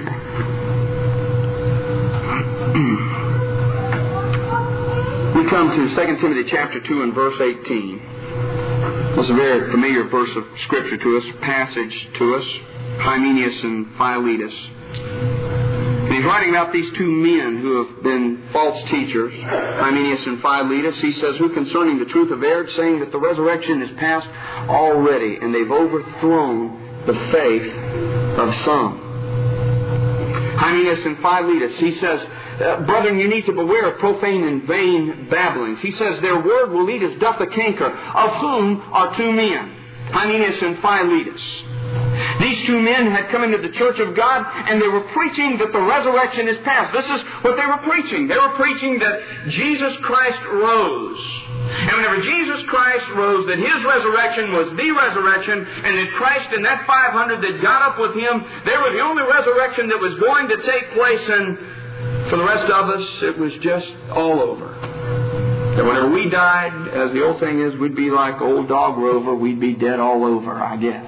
We come to Second Timothy chapter two and verse eighteen. It's a very familiar verse of Scripture to us, passage to us, Hymenaeus and Philetus. He's writing about these two men who have been false teachers, Hymenaeus and Philetus. He says, who concerning the truth have erred, saying that the resurrection is past already, and they've overthrown the faith of some. Hymenaeus and Philetus, he says, uh, brethren, you need to beware of profane and vain babblings. He says, their word will lead as doth a canker, of whom are two men, Hymenaeus and Philetus. These two men had come into the church of God, and they were preaching that the resurrection is past. This is what they were preaching. They were preaching that Jesus Christ rose. And whenever Jesus Christ rose, that His resurrection was the resurrection, and that Christ and that five hundred that got up with Him, they were the only resurrection that was going to take place, and for the rest of us, it was just all over. That whenever we died, as the old saying is, we'd be like old dog Rover, we'd be dead all over, I guess.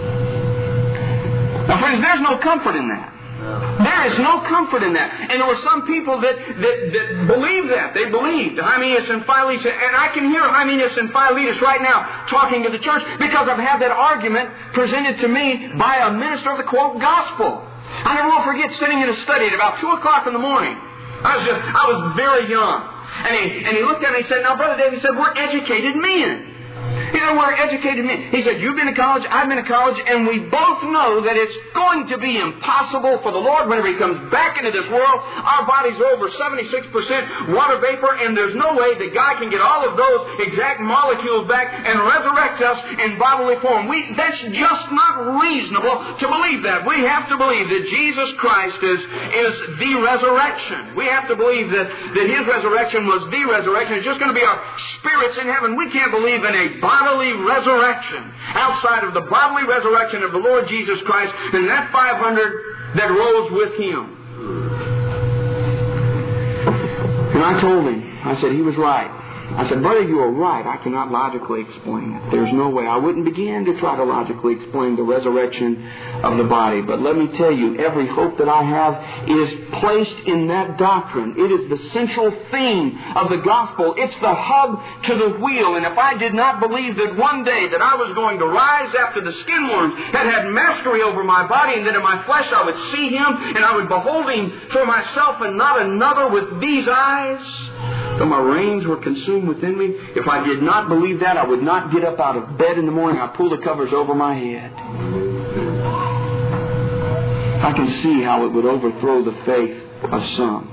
Now, friends, there's no comfort in that. There is no comfort in that. And there were some people that, that, that believed that. They believed Hymenaeus and Philetus. And I can hear Hymenaeus and Philetus right now talking to the church, because I've had that argument presented to me by a minister of the, quote, gospel. I never will forget sitting in a study at about two o'clock in the morning. I was just, I was very young. And he, and he looked at me and he said, now, Brother Dave, he said, we're educated men. He said, we're educated men. He said, you've been to college, I've been to college, and we both know that it's going to be impossible for the Lord whenever He comes back into this world. Our bodies are over seventy-six percent water vapor, and there's no way that God can get all of those exact molecules back and resurrect us in bodily form. We, that's just not reasonable to believe that. We have to believe that Jesus Christ is, is the resurrection. We have to believe that, that His resurrection was the resurrection. It's just going to be our spirits in heaven. We can't believe in a bodily resurrection outside of the bodily resurrection of the Lord Jesus Christ and that five hundred that rose with Him. And I told him, I said, he was right. I said, brother, you are right. I cannot logically explain it. There's no way. I wouldn't begin to try to logically explain the resurrection of the body. But let me tell you, every hope that I have is placed in that doctrine. It is the central theme of the gospel. It's the hub to the wheel. And if I did not believe that one day that I was going to rise after the skin worms had had mastery over my body, and that in my flesh I would see Him and I would behold Him for myself and not another with these eyes, though my reins were consumed within me, if I did not believe that, I would not get up out of bed in the morning. I'd pull the covers over my head. I can see how it would overthrow the faith of some.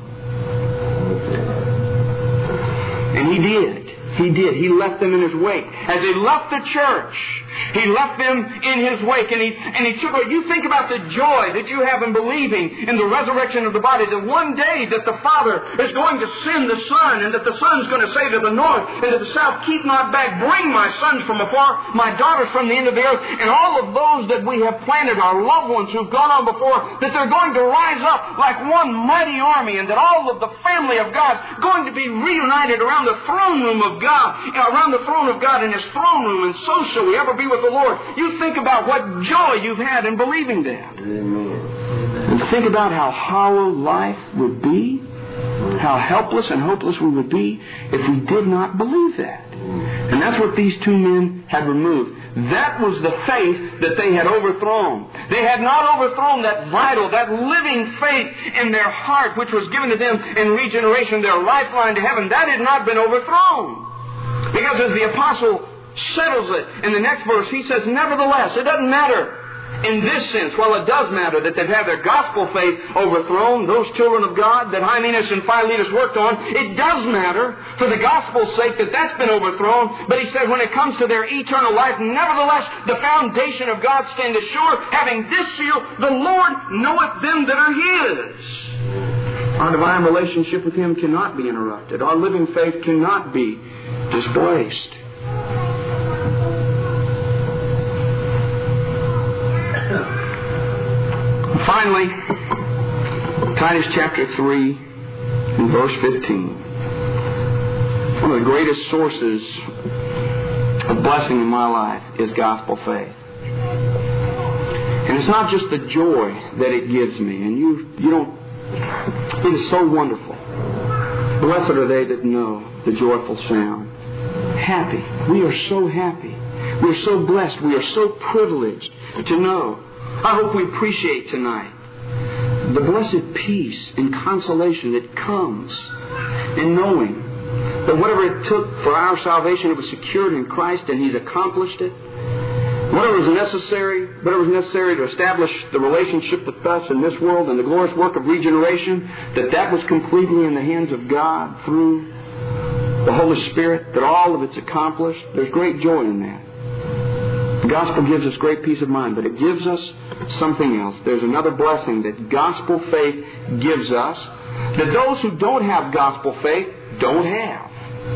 And He did. He did. He left them in His wake. As He left the church, He left them in His wake. And He and He took away. You think about the joy that you have in believing in the resurrection of the body. That one day that the Father is going to send the Son, and that the Son's going to say to the north and to the south, keep not back, bring my sons from afar, my daughters from the end of the earth. And all of those that we have planted, our loved ones who've gone on before, that they're going to rise up like one mighty army, and that all of the family of God going to be reunited around the throne room of God. God, around the throne of God in His throne room, and so shall we ever be with the Lord. You think about what joy you've had in believing that. Amen. And think about how hollow life would be, how helpless and hopeless we would be if we did not believe that. And that's what these two men had removed. That was the faith that they had overthrown. They had not overthrown that vital, that living faith in their heart, which was given to them in regeneration, their lifeline to heaven. That had not been overthrown. Because as the apostle settles it in the next verse, he says, nevertheless, it doesn't matter in this sense. Well, it does matter that they've had their gospel faith overthrown, those children of God that Hymenaeus and Philetus worked on. It does matter for the gospel's sake that that's been overthrown. But he said when it comes to their eternal life, nevertheless, the foundation of God standeth sure, having this seal, the Lord knoweth them that are His. Our divine relationship with Him cannot be interrupted. Our living faith cannot be displaced. Finally, Titus chapter three and verse fifteen. One of the greatest sources of blessing in my life is gospel faith. And it's not just the joy that it gives me. And you, you don't, it is so wonderful. Blessed are they that know the joyful sound. Happy. We are so happy. We are so blessed. We are so privileged to know. I hope we appreciate tonight the blessed peace and consolation that comes in knowing that whatever it took for our salvation, it was secured in Christ and He's accomplished it. Whatever was necessary, whatever was necessary to establish the relationship with us in this world and the glorious work of regeneration, that that was completely in the hands of God through the Holy Spirit, that all of it's accomplished. There's great joy in that. The gospel gives us great peace of mind, but it gives us something else. There's another blessing that gospel faith gives us that those who don't have gospel faith don't have.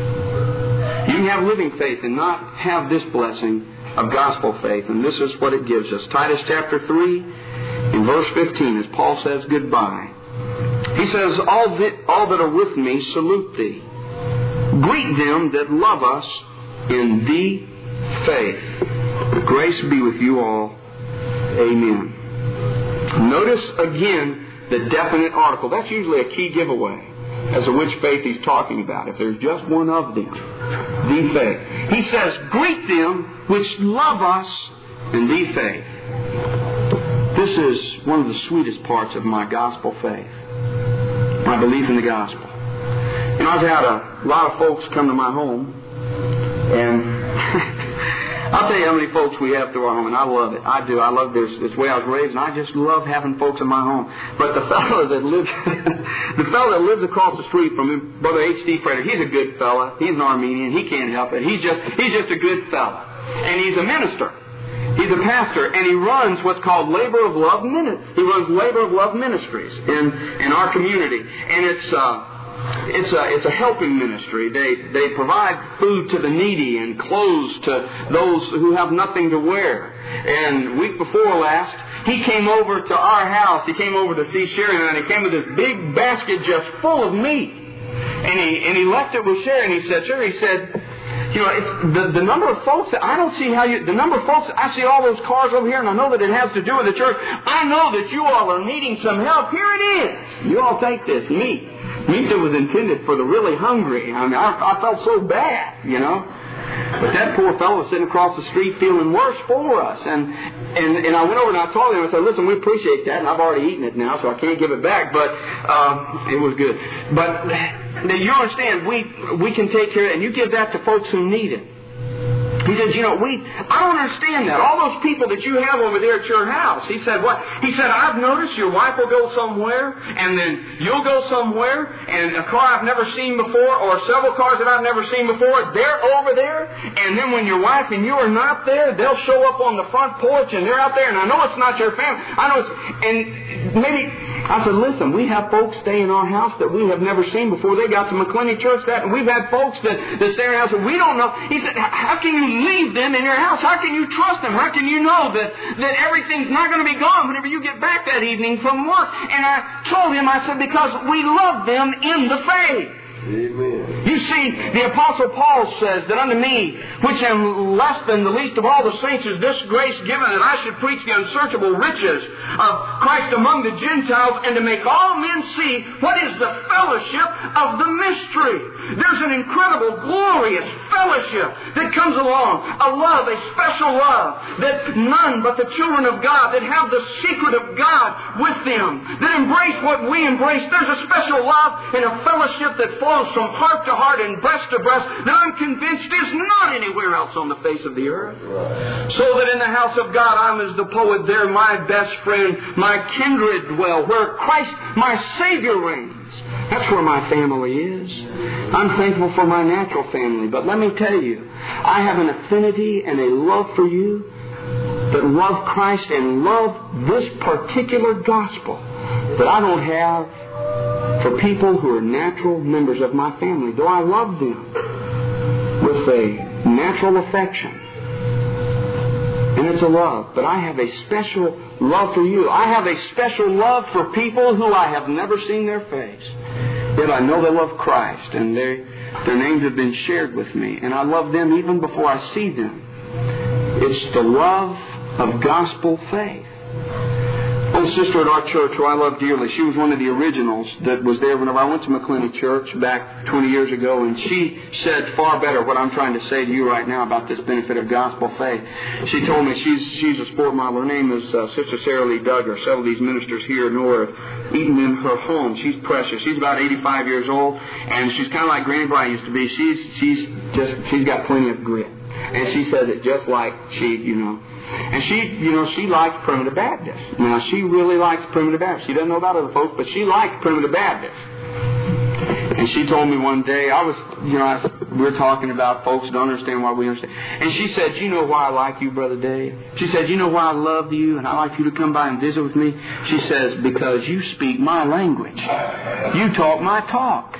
You can have living faith and not have this blessing of gospel faith, and this is what it gives us. Titus chapter three, in verse fifteen, as Paul says goodbye. He says, all that, all that are with me salute thee. Greet them that love us in the faith. Grace be with you all. Amen. Notice again the definite article. That's usually a key giveaway as to which faith he's talking about. If there's just one of them, the faith. He says, greet them which love us in the faith. This is one of the sweetest parts of my gospel faith. My belief in the gospel. And I've had a lot of folks come to my home, and I'll tell you how many folks we have through our home, and I love it. I do. I love this, this way I was raised, and I just love having folks in my home. But the fellow that lives, the fellow that lives across the street from him, Brother H D Frederick, he's a good fella. He's an Armenian. He can't help it. He's just, he's just a good fella. And he's a minister. He's a pastor, and he runs what's called Labor of Love Ministries. He runs Labor of Love Ministries in, in our community. And it's, uh, It's a it's a helping ministry. They they provide food to the needy and clothes to those who have nothing to wear. And week before last, he came over to our house. He came over to see Sharon, and he came with this big basket just full of meat. And he and he left it with Sharon. He said, "Sure," he said, "You know, it's the the number of folks that I don't see how you the number of folks I see all those cars over here, and I know that it has to do with the church. I know that you all are needing some help. Here it is. You all take this meat." Meat that was intended for the really hungry. I mean, I, I felt so bad, you know. But that poor fellow was sitting across the street feeling worse for us. And, and, and I went over and I told him, I said, "Listen, we appreciate that, and I've already eaten it now, so I can't give it back, but uh, it was good." But you understand, we, we can take care of it, and you give that to folks who need it. He said, "You know, we, I don't understand that. All those people that you have over there at your house." He said, "What?" He said, "I've noticed your wife will go somewhere, and then you'll go somewhere, and a car I've never seen before, or several cars that I've never seen before, they're over there, and then when your wife and you are not there, they'll show up on the front porch, and they're out there, and I know it's not your family. I know it's, and maybe..." I said, "Listen, we have folks stay in our house that we have never seen before. They got to McClenny Church, that, and we've had folks that, that stay in our house that we don't know." He said, "How can you leave them in your house? How can you trust them? How can you know that, that everything's not going to be gone whenever you get back that evening from work?" And I told him, I said, "Because we love them in the faith." Amen. You see, the Apostle Paul says that unto me, which am less than the least of all the saints, is this grace given, that I should preach the unsearchable riches of Christ among the Gentiles, and to make all men see what is the fellowship of the mystery. There's an incredible, glorious fellowship that comes along. A love, a special love, that none but the children of God, that have the secret of God with them, that embrace what we embrace. There's a special love and a fellowship that flows from heart to heart and breast to breast that I'm convinced is not anywhere else on the face of the earth. Right. So that in the house of God, I'm as the poet there, my best friend, my kindred dwell, where Christ, my Savior, reigns. That's where my family is. I'm thankful for my natural family, but let me tell you, I have an affinity and a love for you that love Christ and love this particular gospel that I don't have for people who are natural members of my family. Though I love them with a natural affection, and it's a love, but I have a special love for you. I have a special love for people who I have never seen their face, yet I know they love Christ, and they, their names have been shared with me, and I love them even before I see them. It's the love of gospel faith. A sister at our church who I love dearly, she was one of the originals that was there whenever I went to McClenny Church back twenty years ago, and she said far better what I'm trying to say to you right now about this benefit of gospel faith. She told me she's she's a sport model. Her name is uh, Sister Sarah Lee Duggar. Several of these ministers here know her, even in her home. She's precious. She's about eighty-five years old, and she's kind of like Granny Bryant used to be. She's she's just she's got plenty of grit, and she says it just like she, you know. And she, you know, she likes Primitive Baptist. Now, she really likes Primitive Baptist. She doesn't know about other folks, but she likes Primitive Baptist. And she told me one day, I was, you know, I, we were talking about folks who don't understand why we understand. And she said, "You know why I like you, Brother Dave?" She said, "You know why I love you and I like you to come by and visit with me?" She says, "Because you speak my language. You talk my talk."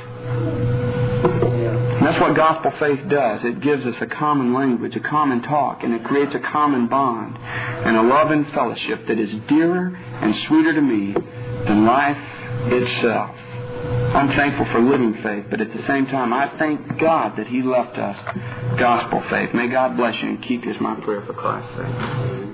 And that's what gospel faith does. It gives us a common language, a common talk, and it creates a common bond and a love and fellowship that is dearer and sweeter to me than life itself. I'm thankful for living faith, but at the same time, I thank God that He left us gospel faith. May God bless you and keep you is my prayer for Christ's sake.